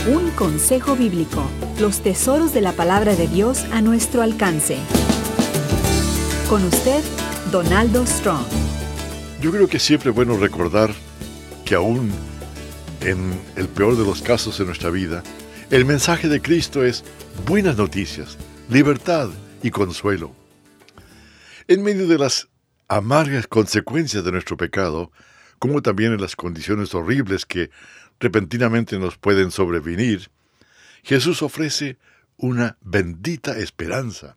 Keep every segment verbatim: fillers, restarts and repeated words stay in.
Un consejo bíblico, los tesoros de la palabra de Dios a nuestro alcance. Con usted, Donaldo Strong. Yo creo que siempre es bueno recordar que aún en el peor de los casos en nuestra vida, el mensaje de Cristo es buenas noticias, libertad y consuelo. En medio de las amargas consecuencias de nuestro pecado, como también en las condiciones horribles que repentinamente nos pueden sobrevenir, Jesús ofrece una bendita esperanza.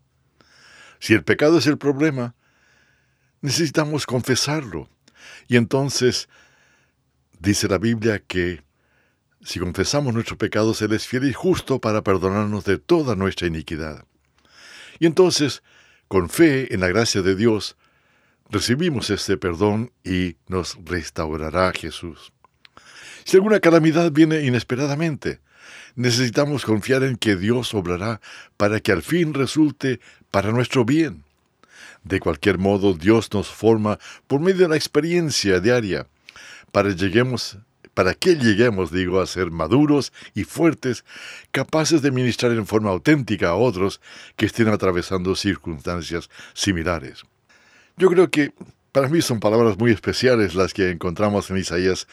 Si el pecado es el problema, necesitamos confesarlo. Y entonces, dice la Biblia que si confesamos nuestros pecados, Él es fiel y justo para perdonarnos de toda nuestra iniquidad. Y entonces, con fe en la gracia de Dios, recibimos este perdón y nos restaurará Jesús. Si alguna calamidad viene inesperadamente, necesitamos confiar en que Dios obrará para que al fin resulte para nuestro bien. De cualquier modo, Dios nos forma por medio de la experiencia diaria, para, lleguemos, para que lleguemos, digo, a ser maduros y fuertes, capaces de ministrar en forma auténtica a otros que estén atravesando circunstancias similares. Yo creo que para mí son palabras muy especiales las que encontramos en Isaías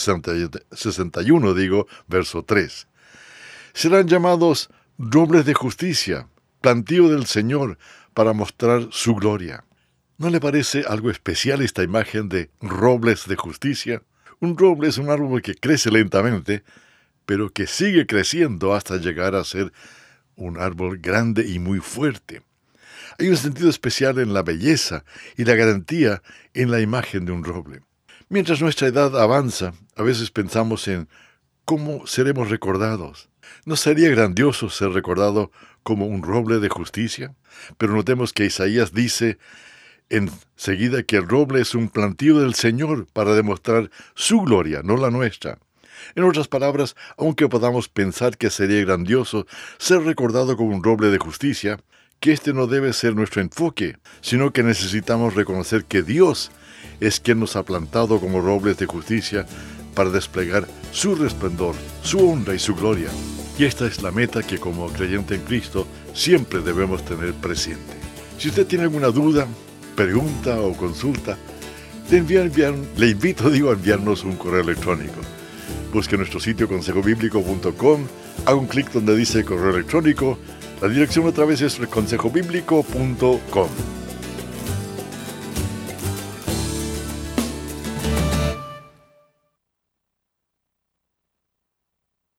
sesenta y uno, digo, verso tres. Serán llamados robles de justicia, plantío del Señor, para mostrar su gloria. ¿No le parece algo especial esta imagen de robles de justicia? Un roble es un árbol que crece lentamente, pero que sigue creciendo hasta llegar a ser un árbol grande y muy fuerte. Hay un sentido especial en la belleza y la garantía en la imagen de un roble. Mientras nuestra edad avanza, a veces pensamos en cómo seremos recordados. ¿No sería grandioso ser recordado como un roble de justicia? Pero notemos que Isaías dice enseguida que el roble es un plantío del Señor para demostrar su gloria, no la nuestra. En otras palabras, aunque podamos pensar que sería grandioso ser recordado como un roble de justicia, que este no debe ser nuestro enfoque, sino que necesitamos reconocer que Dios es quien nos ha plantado como robles de justicia para desplegar su resplendor, su honra y su gloria. Y esta es la meta que como creyente en Cristo siempre debemos tener presente. Si usted tiene alguna duda, pregunta o consulta, le, envía, enviar, le invito digo, a enviarnos un correo electrónico. Busque nuestro sitio consejo bíblico punto com, haga un clic donde dice correo electrónico. La dirección otra vez es consejo bíblico punto com.